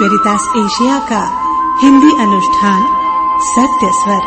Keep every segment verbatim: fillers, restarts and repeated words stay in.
वेरितास Asia का हिंदी अनुष्ठान सत्य स्वर।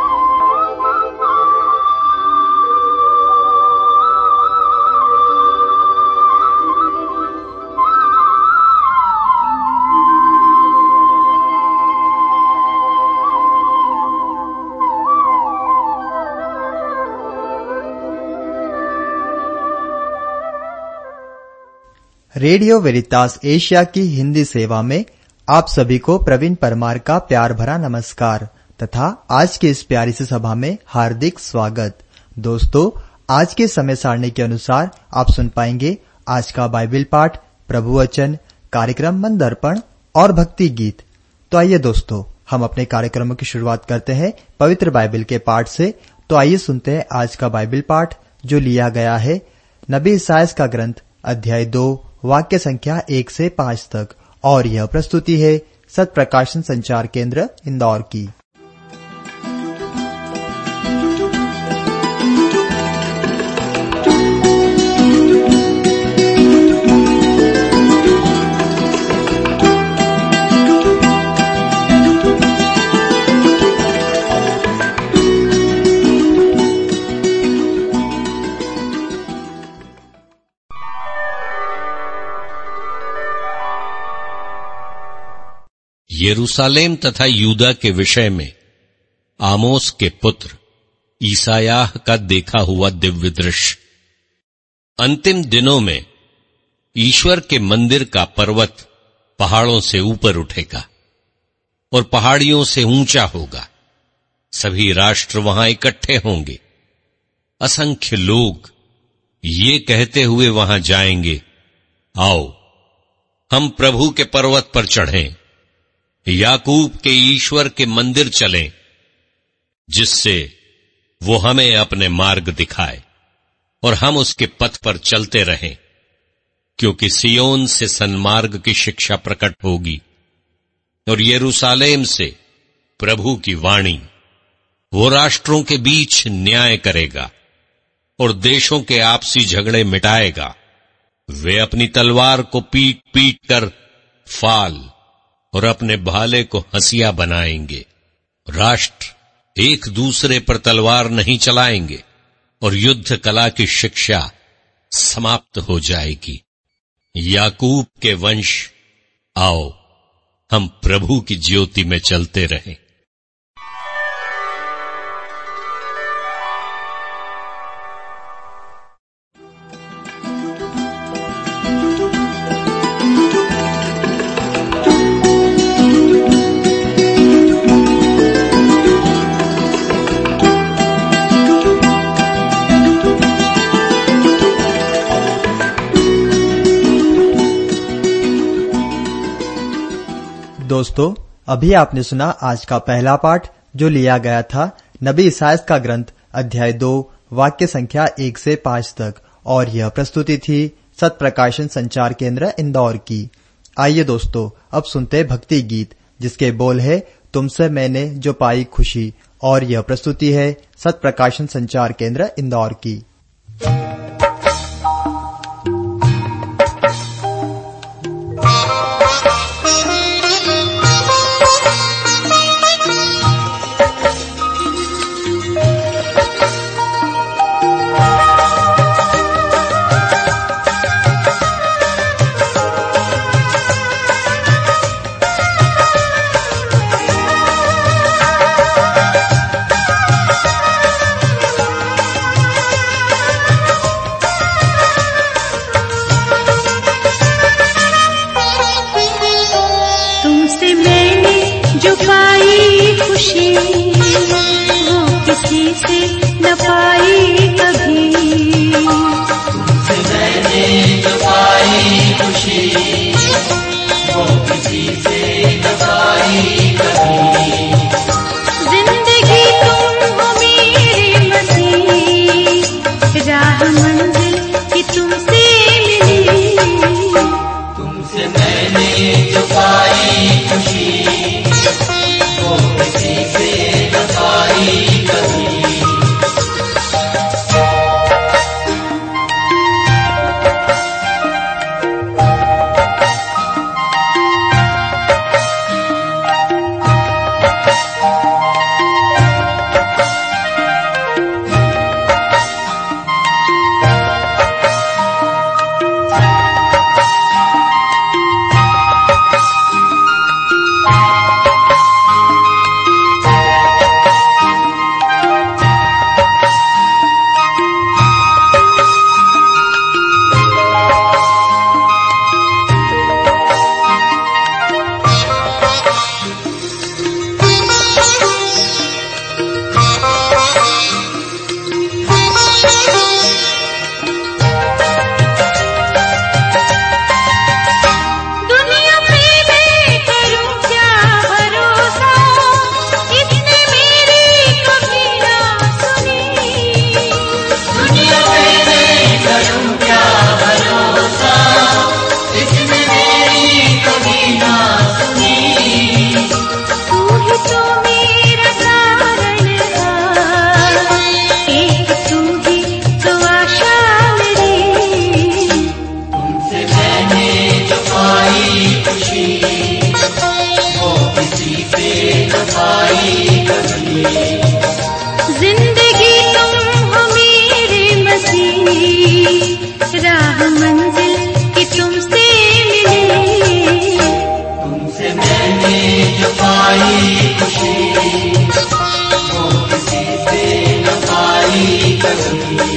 रेडियो वेरितास एशिया की हिंदी सेवा में आप सभी को प्रवीण परमार का प्यार भरा नमस्कार तथा आज की इस प्यारी सी सभा में हार्दिक स्वागत। दोस्तों, आज के समय सारणी के अनुसार आप सुन पाएंगे आज का बाइबल पाठ, प्रभु वचन, कार्यक्रम मन दर्पण और भक्ति गीत। तो आइए दोस्तों, हम अपने कार्यक्रमों की शुरुआत करते हैं पवित्र बाइबल के पाठ से। तो आइए सुनते हैं आज का बाइबल पाठ जो लिया गया है नबी इसायाह का ग्रंथ अध्याय दो वाक्य संख्या एक से पांच तक, और यह प्रस्तुति है सत प्रकाशन संचार केंद्र इंदौर की। यरूशलेम तथा यूदा के विषय में आमोस के पुत्र ईसायाह का देखा हुआ दिव्य दृश्य। अंतिम दिनों में ईश्वर के मंदिर का पर्वत पहाड़ों से ऊपर उठेगा और पहाड़ियों से ऊंचा होगा। सभी राष्ट्र वहां इकट्ठे होंगे। असंख्य लोग ये कहते हुए वहां जाएंगे, आओ हम प्रभु के पर्वत पर चढ़ें, याकूब के ईश्वर के मंदिर चलें, जिससे वो हमें अपने मार्ग दिखाए और हम उसके पथ पर चलते रहें। क्योंकि सियोन से सन्मार्ग की शिक्षा प्रकट होगी और यरूशलेम से प्रभु की वाणी। वो राष्ट्रों के बीच न्याय करेगा और देशों के आपसी झगड़े मिटाएगा। वे अपनी तलवार को पीट पीट कर फाल और अपने भाले को हंसिया बनाएंगे। राष्ट्र एक दूसरे पर तलवार नहीं चलाएंगे और युद्ध कला की शिक्षा समाप्त हो जाएगी। याकूब के वंश, आओ हम प्रभु की ज्योति में चलते रहें। दोस्तों, अभी आपने सुना आज का पहला पाठ जो लिया गया था नबी इसायाह का ग्रंथ अध्याय दो वाक्य संख्या एक से पांच तक, और यह प्रस्तुति थी सत प्रकाशन संचार केंद्र इंदौर की। आइए दोस्तों, अब सुनते हैं भक्ति गीत जिसके बोल है तुमसे मैंने जो पाई खुशी, और यह प्रस्तुति है सत प्रकाशन संचार केंद्र इंदौर की। जिंदगी तुम हो मेरे मसीह, राह मंजिल की तुमसे मिले। तुमसे मैंने जो पाई खुशी, वो किसी से न पाई कभी।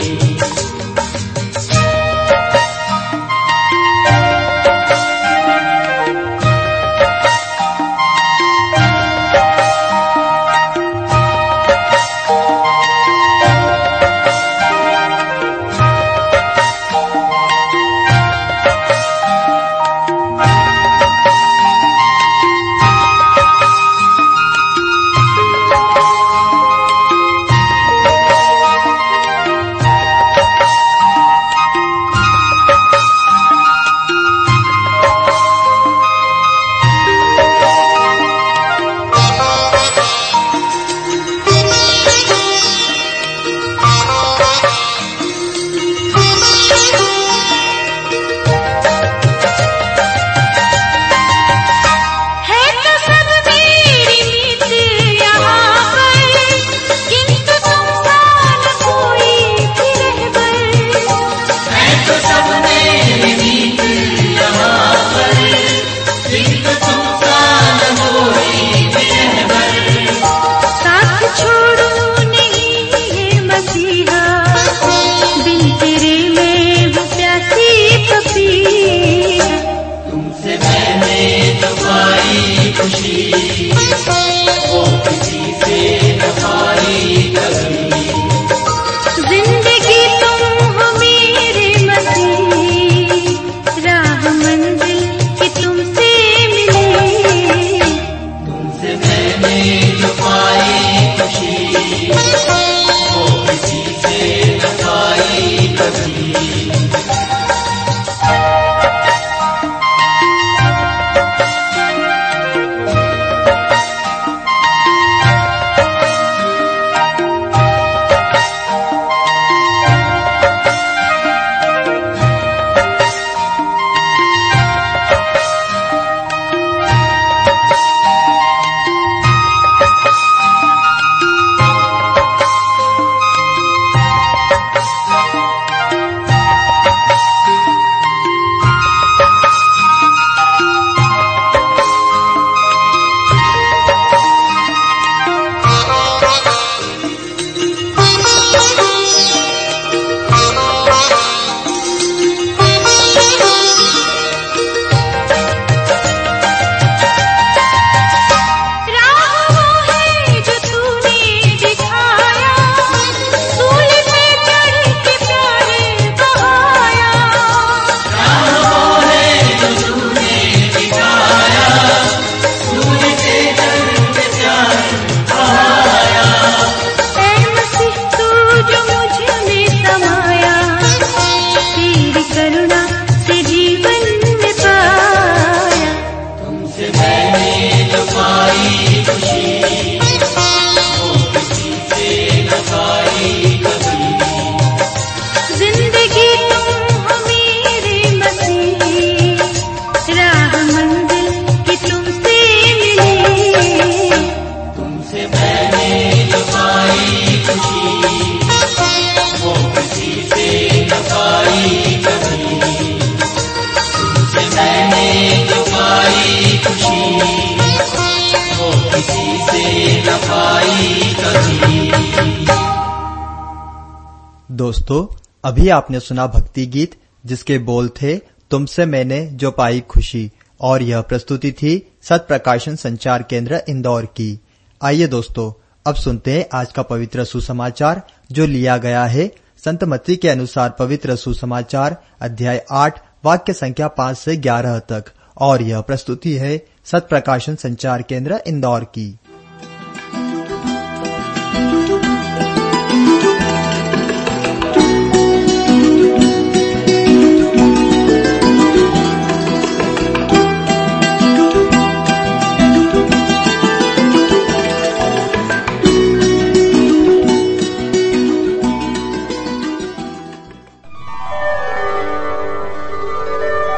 दोस्तों, अभी आपने सुना भक्ति गीत जिसके बोल थे तुमसे मैंने जो पाई खुशी, और यह प्रस्तुति थी सत प्रकाशन संचार केंद्र इंदौर की। आइए दोस्तों, अब सुनते हैं आज का पवित्र सुसमाचार जो लिया गया है संत मत्ती के अनुसार पवित्र सुसमाचार अध्याय आठ वाक्य संख्या पाँच से ग्यारह तक, और यह प्रस्तुति है सत प्रकाशन संचार केंद्र इंदौर की।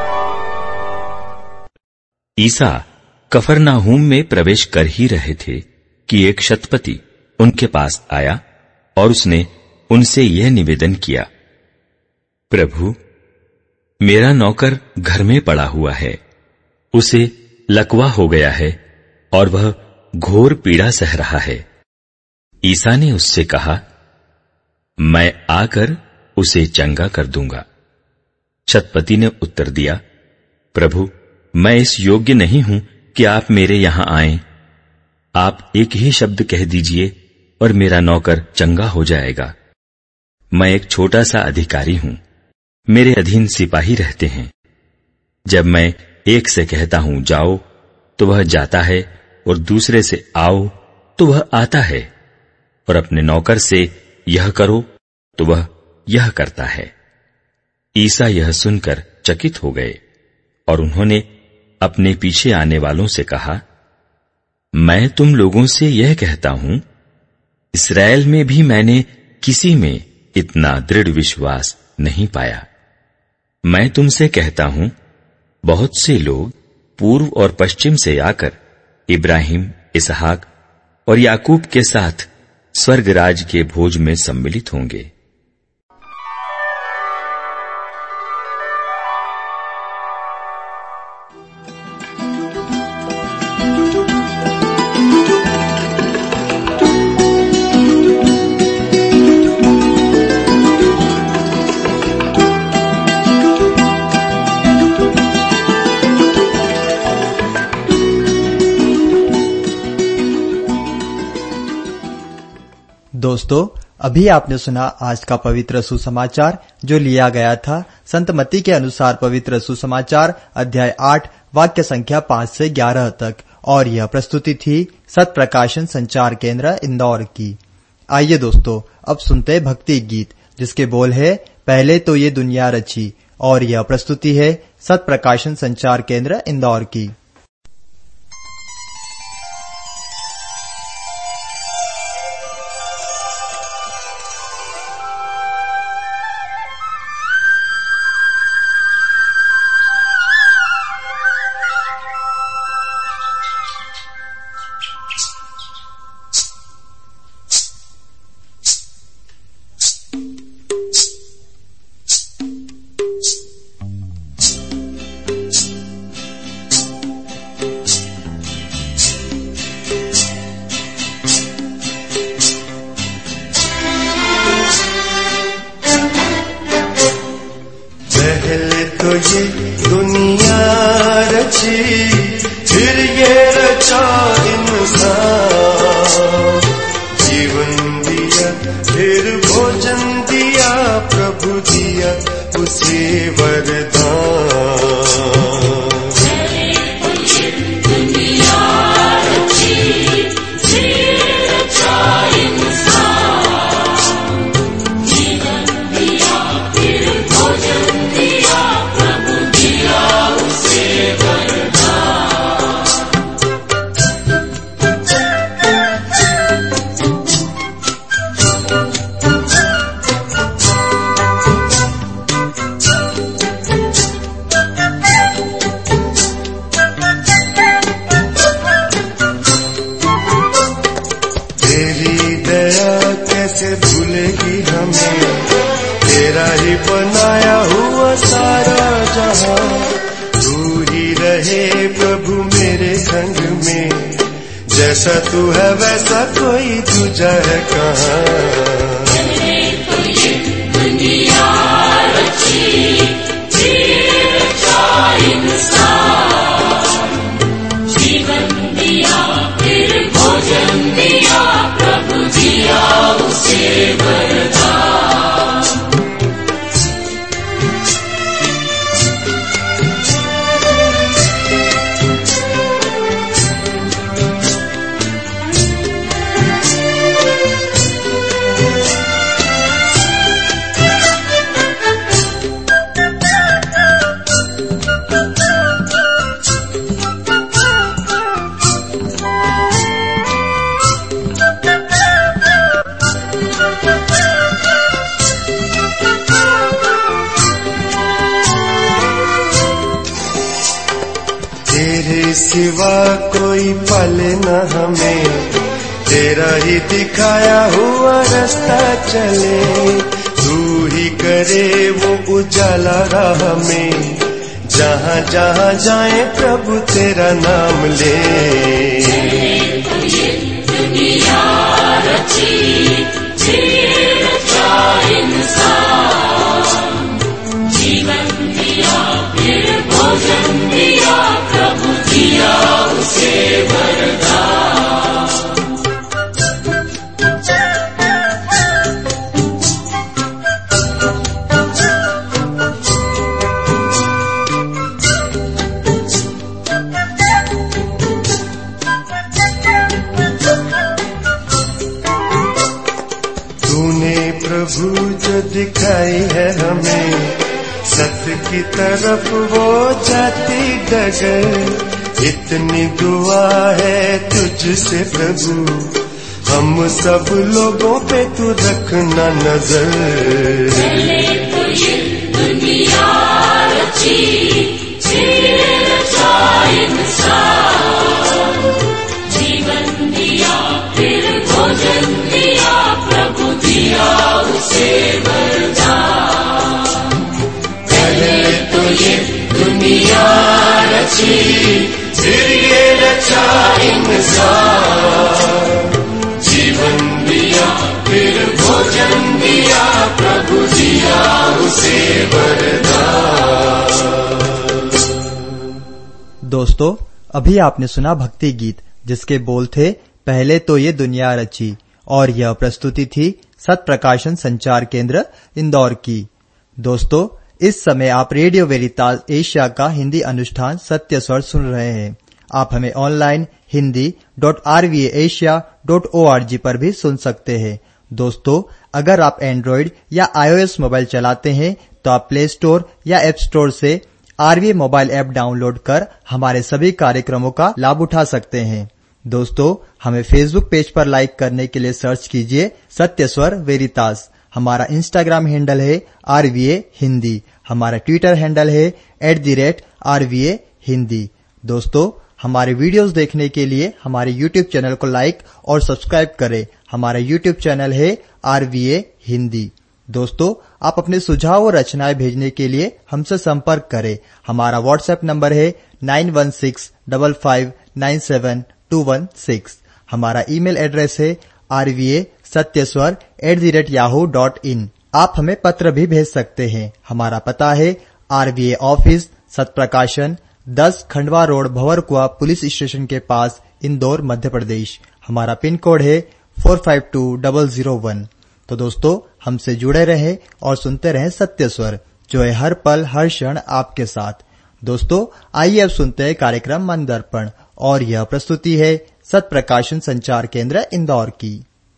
ईसा कफरनाहूम में प्रवेश कर ही रहे थे कि एक शतपति उनके पास आया और उसने उनसे यह निवेदन किया, प्रभु, मेरा नौकर घर में पड़ा हुआ है, उसे लकवा हो गया है और वह घोर पीड़ा सह रहा है। ईसा ने उससे कहा, मैं आकर उसे चंगा कर दूंगा। शतपति ने उत्तर दिया, प्रभु, मैं इस योग्य नहीं हूं कि आप मेरे यहां आएं। आप एक ही शब्द कह दीजिए और मेरा नौकर चंगा हो जाएगा। मैं एक छोटा सा अधिकारी हूं, मेरे अधीन सिपाही रहते हैं। जब मैं एक से कहता हूं जाओ तो वह जाता है, और दूसरे से आओ तो वह आता है, और अपने नौकर से यह करो तो वह यह करता है। ईसा यह सुनकर चकित हो गए और उन्होंने अपने पीछे आने वालों से कहा, मैं तुम लोगों से यह कहता हूं, इस्राएल में भी मैंने किसी में इतना दृढ़ विश्वास नहीं पाया। मैं तुमसे कहता हूं, बहुत से लोग पूर्व और पश्चिम से आकर इब्राहिम, इसहाक और याकूब के साथ स्वर्ग राज के भोज में सम्मिलित होंगे। दोस्तों, अभी आपने सुना आज का पवित्र सुसमाचार जो लिया गया था संत मत्ती के अनुसार पवित्र सुसमाचार अध्याय आठ वाक्य संख्या पाँच से ग्यारह तक, और यह प्रस्तुति थी सत प्रकाशन संचार केंद्र इंदौर की। आइए दोस्तों, अब सुनते भक्ति गीत जिसके बोल है, पहले तो ये दुनिया रची, और यह प्रस्तुति है सत प्रकाशन संचार केंद्र इंदौर की। पहले तो ये दुनिया रची, फिर ये रचा इंसान। जीवन दिया, फिर भोजन दिया, प्रभु दिया उसे वरदान। दुनिया रची, फिर रचा इंसान। जीवन दिया, फिर भोजन दिया, प्रभु दिया उसे वरदान। तेरी दया कैसे भूलेगी हमें, तेरा ही बनाया हुआ सारा जहां। तू ही रहे प्रभु मेरे संग में, जैसा तू है वैसा कोई दूजा है कहाँ। दुनिया रची, फिर रचा इंसान। जीवन दिया, फिर भोजन दिया, प्रभु दिया उसे वरदान। तेरे सिवा कोई पाले न हमें, तेरा ही दिखाया हुआ रास्ता चले, तू ही करे वो उजाला राह में, जहाँ जहाँ जाए प्रभु तेरा नाम ले। दुनिया रची इंसान, जीवन दिया फिर भोजन दिया, प्रभु दिया उसे वरदान। प्रभु जो दिखाई है हमें सत्य की तरफ वो जाती डगर, इतनी दुआ है तुझसे प्रभु, हम सब लोगों पे तू रखना नजर। तो ये दुनिया रची रचा इंसान, जीवन दिया फिर भोजन दिया, प्रभु दिया उसे वरदान। पहले तो ये दुनिया रची फिर ये रचा इंसान, जीवन दिया फिर भोजन दिया, प्रभु दिया उसे वरदान। दोस्तों, अभी आपने सुना भक्ति गीत जिसके बोल थे पहले तो ये दुनिया रची, और यह प्रस्तुति थी सत प्रकाशन संचार केंद्र इंदौर की। दोस्तों, इस समय आप रेडियो वेरितास एशिया का हिंदी अनुष्ठान सत्य स्वर सुन रहे हैं। आप हमें online Hindi dot R V A Asia dot O R G पर भी सुन सकते हैं। दोस्तों, अगर आप एंड्रॉइड या आईओएस मोबाइल चलाते हैं तो आप प्ले स्टोर या ऐप स्टोर से आरवीए मोबाइल ऐप डाउनलोड कर हमारे सभी कार्यक्रमों का लाभ उठा सकते हैं। दोस्तों, हमें फेसबुक पेज पर लाइक करने के लिए सर्च कीजिए सत्य स्वर वेरितास। हमारा इंस्टाग्राम हैंडल है आरवीए हिंदी। हमारा ट्विटर हैंडल है at the rate RVA Hindi. दोस्तों, हमारे वीडियोस देखने के लिए हमारे यूट्यूब चैनल को लाइक और सब्सक्राइब करें। हमारा यूट्यूब चैनल है आरवीए हिंदी। दोस्तों, आप अपने सुझाव और रचनाएं भेजने के लिए हमसे संपर्क करें। हमारा व्हाट्सएप नंबर है nine one six five five nine seven two one six. हमारा ईमेल एड्रेस है RVA Satyaswar at the rate Yahoo dot in. आप हमें पत्र भी भेज सकते हैं। हमारा पता है आरवीए ऑफिस सत प्रकाशन दस Khandwa road Bhanwarkuan police station के पास इंदौर मध्य प्रदेश। हमारा पिन कोड है four five two double zero one. तो दोस्तों, हमसे जुड़े रहें और सुनते रहें सत्य स्वर, जो है हर पल हर क्षण आपके साथ। दोस्तों, आइए अब सुनते हैं कार्यक्रम मन दर्पण, और यह प्रस्तुति है सत प्रकाशन संचार केंद्र इंदौर की।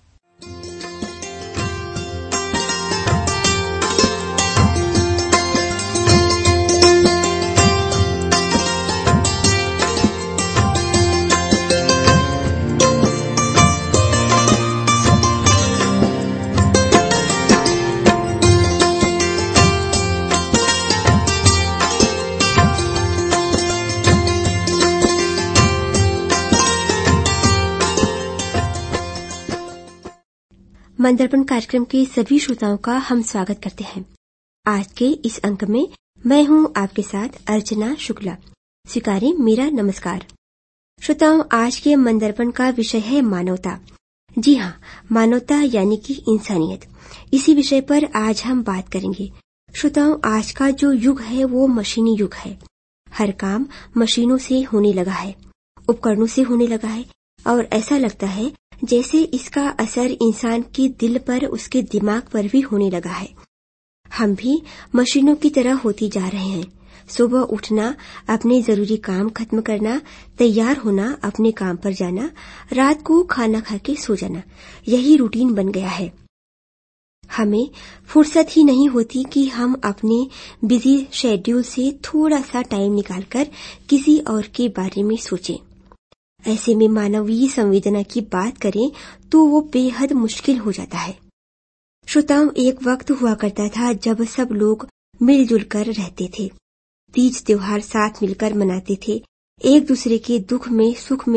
मन दर्पण कार्यक्रम के सभी श्रोताओं का हम स्वागत करते हैं। आज के इस अंक में मैं हूं आपके साथ अर्चना शुक्ला। स्वीकारें मेरा नमस्कार। श्रोताओं, आज के मन दर्पण का विषय है मानवता। जी हाँ, मानवता यानी कि इंसानियत। इसी विषय पर आज हम बात करेंगे। श्रोताओं, आज का जो युग है वो मशीनी युग है। हर काम मशीनों से होने लगा है, उपकरणों से होने लगा है, और ऐसा लगता है जैसे इसका असर इंसान के दिल पर, उसके दिमाग पर भी होने लगा है। हम भी मशीनों की तरह होती जा रहे हैं। सुबह उठना, अपने जरूरी काम खत्म करना, तैयार होना, अपने काम पर जाना, रात को खाना खा के सो जाना, यही रूटीन बन गया है। हमें फुर्सत ही नहीं होती कि हम अपने बिजी शेड्यूल से थोड़ा सा टाइम निकालकर किसी और के बारे में सोचें। ऐसे में मानवीय संवेदना की बात करें तो वो बेहद मुश्किल हो जाता है। श्रोताओं, एक वक्त हुआ करता था जब सब लोग मिलजुल कर रहते थे, तीज त्योहार साथ मिलकर मनाते थे, एक दूसरे के दुख में सुख में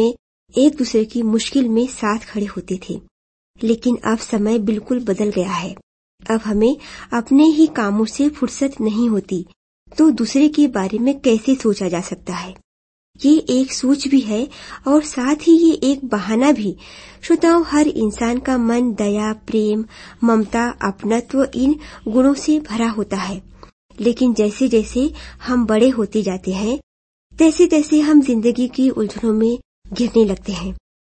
एक दूसरे की मुश्किल में साथ खड़े होते थे। लेकिन अब समय बिल्कुल बदल गया है। अब हमें अपने ही कामों से फुर्सत नहीं होती, तो दूसरे के बारे में कैसे सोचा जा सकता है। ये एक सोच भी है और साथ ही ये एक बहाना भी। श्रोताओं, हर इंसान का मन दया, प्रेम, ममता, अपनत्व इन गुणों से भरा होता है। लेकिन जैसे जैसे हम बड़े होते जाते हैं, तैसे तैसे हम जिंदगी की उलझनों में गिरने लगते हैं।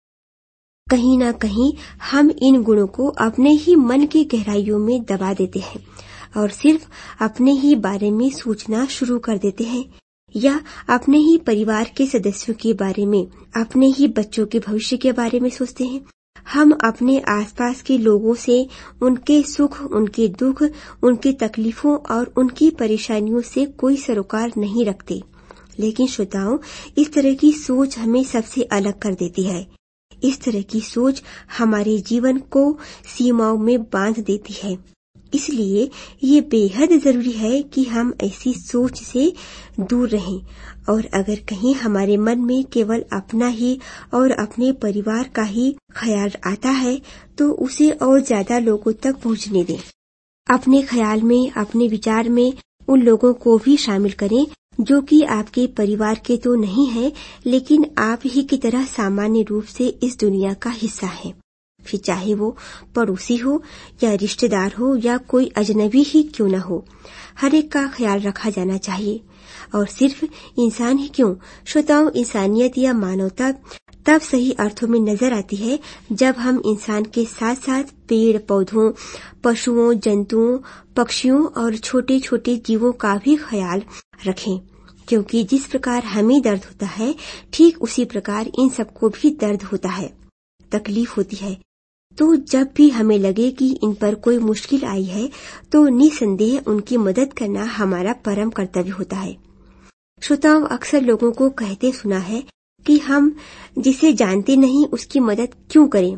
कहीं ना कहीं हम इन गुणों को अपने ही मन की गहराइयों में दबा देते हैं और सिर्फ अपने ही बारे में सोचना शुरू कर देते हैं, या अपने ही परिवार के सदस्यों के बारे में, अपने ही बच्चों के भविष्य के बारे में सोचते हैं। हम अपने आसपास के लोगों से उनके सुख, उनके दुख, उनकी तकलीफों और उनकी परेशानियों से कोई सरोकार नहीं रखते। लेकिन श्रोताओं, इस तरह की सोच हमें सबसे अलग कर देती है। इस तरह की सोच हमारे जीवन को सीमाओं में बांध देती है। इसलिए ये बेहद जरूरी है कि हम ऐसी सोच से दूर रहें, और अगर कहीं हमारे मन में केवल अपना ही और अपने परिवार का ही ख्याल आता है, तो उसे और ज्यादा लोगों तक पहुंचने दें। अपने ख्याल में, अपने विचार में उन लोगों को भी शामिल करें जो कि आपके परिवार के तो नहीं है, लेकिन आप ही की तरह सामान्य रूप से इस दुनिया का हिस्सा है। फिर चाहे वो पड़ोसी हो या रिश्तेदार हो या कोई अजनबी ही क्यों न हो, हर एक का ख्याल रखा जाना चाहिए। और सिर्फ इंसान ही क्यों, श्रोताओं, इंसानियत या मानवता तब सही अर्थों में नजर आती है जब हम इंसान के साथ साथ पेड़ पौधों, पशुओं, जंतुओं, पक्षियों और छोटे छोटे जीवों का भी ख्याल रखें। क्योंकि जिस प्रकार हमें दर्द होता है, ठीक उसी प्रकार इन सबको भी दर्द होता है, तकलीफ होती है। तो जब भी हमें लगे कि इन पर कोई मुश्किल आई है, तो निसंदेह उनकी मदद करना हमारा परम कर्तव्य होता है। श्रोताओं, अक्सर लोगों को कहते सुना है कि हम जिसे जानते नहीं उसकी मदद क्यों करें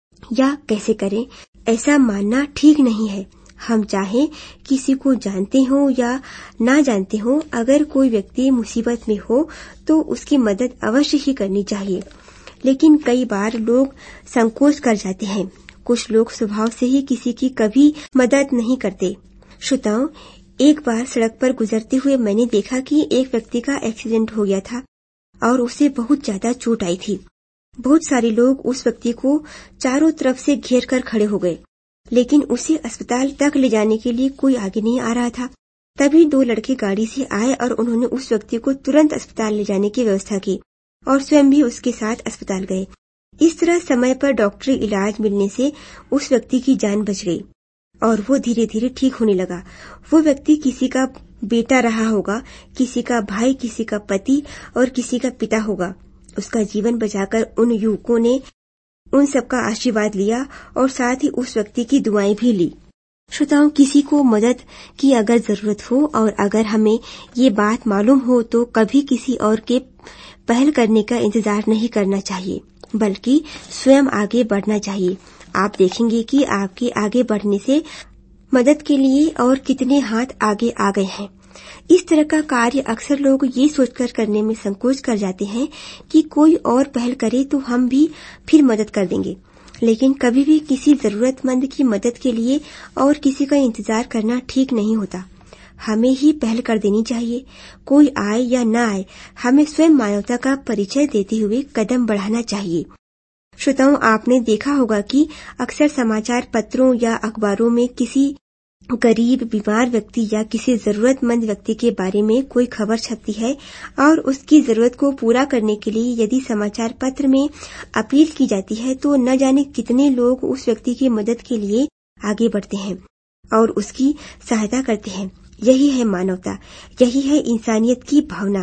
या कैसे करें। ऐसा मानना ठीक नहीं है। हम चाहें किसी को जानते हो या ना जानते हो, अगर कोई व्यक्ति मुसीबत में हो तो उसकी मदद अवश्य ही करनी चाहिए। लेकिन कई बार लोग संकोच कर जाते हैं। कुछ लोग स्वभाव से ही किसी की कभी मदद नहीं करते। श्रोताओं, एक बार सड़क पर गुजरते हुए मैंने देखा कि एक व्यक्ति का एक्सीडेंट हो गया था और उसे बहुत ज्यादा चोट आई थी। बहुत सारे लोग उस व्यक्ति को चारों तरफ से घेर कर खड़े हो गए, लेकिन उसे अस्पताल तक ले जाने के लिए कोई आगे नहीं आ रहा था। तभी दो लड़के गाड़ी से आए और उन्होंने उस व्यक्ति को तुरंत अस्पताल ले जाने की व्यवस्था की और स्वयं भी उसके साथ अस्पताल गए। इस तरह समय पर डॉक्टरी इलाज मिलने से उस व्यक्ति की जान बच गई और वो धीरे धीरे ठीक होने लगा। वो व्यक्ति किसी का बेटा रहा होगा, किसी का भाई, किसी का पति और किसी का पिता होगा। उसका जीवन बचाकर उन युवकों ने उन सबका आशीर्वाद लिया और साथ ही उस व्यक्ति की दुआएं भी ली। श्रोताओं, किसी को मदद की अगर जरूरत हो और अगर हमें ये बात मालूम हो तो कभी किसी और के पहल करने का इंतजार नहीं करना चाहिए, बल्कि स्वयं आगे बढ़ना चाहिए। आप देखेंगे कि आपके आगे बढ़ने से मदद के लिए और कितने हाथ आगे आ गए हैं। इस तरह का कार्य अक्सर लोग ये सोचकर करने में संकोच कर जाते हैं कि कोई और पहल करे तो हम भी फिर मदद कर देंगे। लेकिन कभी भी किसी जरूरतमंद की मदद के लिए और किसी का इंतजार करना ठीक नहीं होता। हमें ही पहल कर देनी चाहिए। कोई आए या न आए, हमें स्वयं मानवता का परिचय देते हुए कदम बढ़ाना चाहिए। श्रोताओं, आपने देखा होगा कि अक्सर समाचार पत्रों या अखबारों में किसी गरीब, बीमार व्यक्ति या किसी जरूरतमंद व्यक्ति के बारे में कोई खबर छपती है और उसकी जरूरत को पूरा करने के लिए यदि समाचार पत्र में अपील की जाती है तो न जाने कितने लोग उस व्यक्ति की मदद के लिए आगे बढ़ते हैं और उसकी सहायता करते हैं। यही है मानवता, यही है इंसानियत की भावना।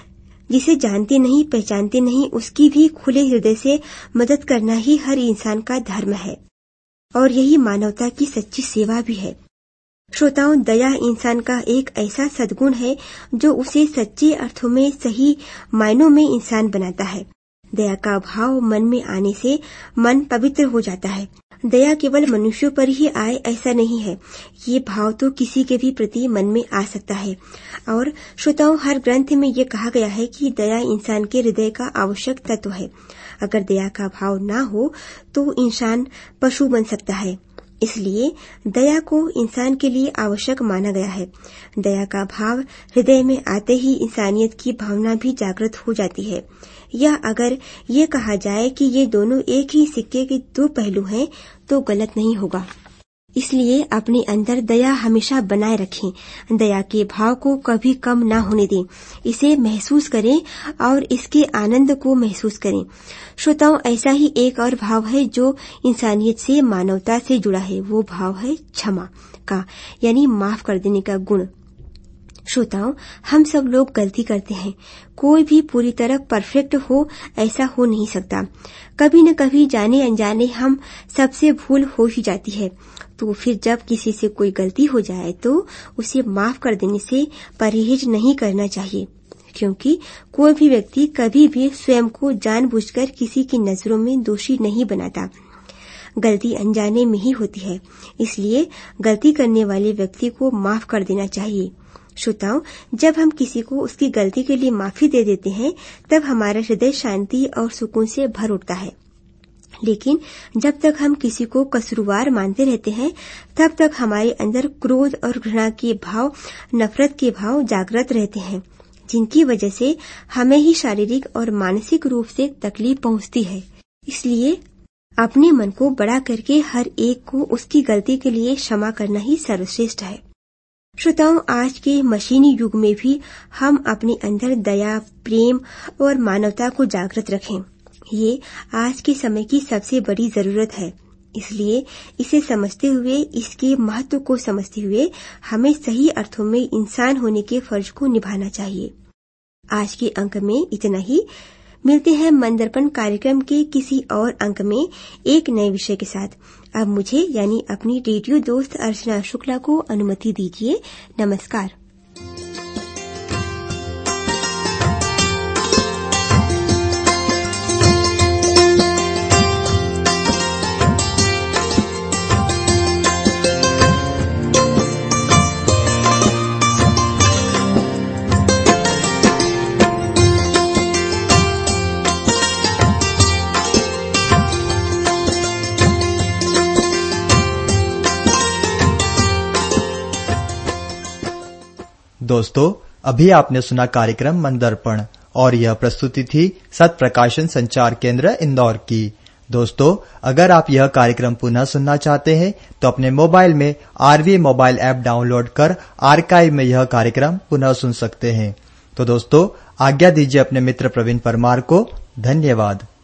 जिसे जानते नहीं, पहचानते नहीं, उसकी भी खुले हृदय से मदद करना ही हर इंसान का धर्म है और यही मानवता की सच्ची सेवा भी है। श्रोताओं, दया इंसान का एक ऐसा सद्गुण है जो उसे सच्चे अर्थों में, सही मायनों में इंसान बनाता है। दया का भाव मन में आने से मन पवित्र हो जाता है। दया केवल मनुष्यों पर ही आए ऐसा नहीं है, ये भाव तो किसी के भी प्रति मन में आ सकता है। और श्रोताओं, हर ग्रंथ में ये कहा गया है कि दया इंसान के हृदय का आवश्यक तत्व है। अगर दया का भाव ना हो तो इंसान पशु बन सकता है। इसलिए दया को इंसान के लिए आवश्यक माना गया है। दया का भाव हृदय में आते ही इंसानियत की भावना भी जागृत हो जाती है। या अगर ये कहा जाए कि ये दोनों एक ही सिक्के के दो पहलू हैं तो गलत नहीं होगा। इसलिए अपने अंदर दया हमेशा बनाए रखें। दया के भाव को कभी कम ना होने दें। इसे महसूस करें और इसके आनंद को महसूस करें। श्रोताओं, ऐसा ही एक और भाव है जो इंसानियत से, मानवता से जुड़ा है। वो भाव है क्षमा का, यानी माफ कर देने का गुण। श्रोताओं, हम सब लोग गलती करते हैं। कोई भी पूरी तरह परफेक्ट हो ऐसा हो नहीं सकता। कभी न कभी जाने अनजाने हम सबसे भूल हो ही जाती है। तो फिर जब किसी से कोई गलती हो जाए तो उसे माफ कर देने से परहेज नहीं करना चाहिए, क्योंकि कोई भी व्यक्ति कभी भी स्वयं को जानबूझकर किसी की नजरों में दोषी नहीं बनाता। गलती अनजाने में ही होती है, इसलिए गलती करने वाले व्यक्ति को माफ कर देना चाहिए। श्रोताओं, जब हम किसी को उसकी गलती के लिए माफी दे देते हैं तब हमारा हृदय शांति और सुकून से भर उठता है। लेकिन जब तक हम किसी को कसूरवार मानते रहते हैं तब तक हमारे अंदर क्रोध और घृणा के भाव, नफरत के भाव जागृत रहते हैं, जिनकी वजह से हमें ही शारीरिक और मानसिक रूप से तकलीफ पहुंचती है। इसलिए अपने मन को बड़ा करके हर एक को उसकी गलती के लिए क्षमा करना ही सर्वश्रेष्ठ है। श्रोताओं, आज के मशीनी युग में भी हम अपने अंदर दया, प्रेम और मानवता को जागृत रखें। ये आज के समय की सबसे बड़ी जरूरत है। इसलिए इसे समझते हुए, इसके महत्व को समझते हुए हमें सही अर्थों में इंसान होने के फर्ज को निभाना चाहिए। आज के अंक में इतना ही। मिलते हैं मन दर्पण कार्यक्रम के किसी और अंक में एक नए विषय के साथ। अब मुझे यानी अपनी रेडियो दोस्त अर्चना शुक्ला को अनुमति दीजिए। नमस्कार। दोस्तों, अभी आपने सुना कार्यक्रम मन दर्पण और यह प्रस्तुति थी सत प्रकाशन संचार केंद्र इंदौर की। दोस्तों, अगर आप यह कार्यक्रम पुनः सुनना चाहते हैं तो अपने मोबाइल में आरवी मोबाइल ऐप डाउनलोड कर आर्काइव में यह कार्यक्रम पुनः सुन सकते हैं। तो दोस्तों, आज्ञा दीजिए अपने मित्र प्रवीण परमार को। धन्यवाद।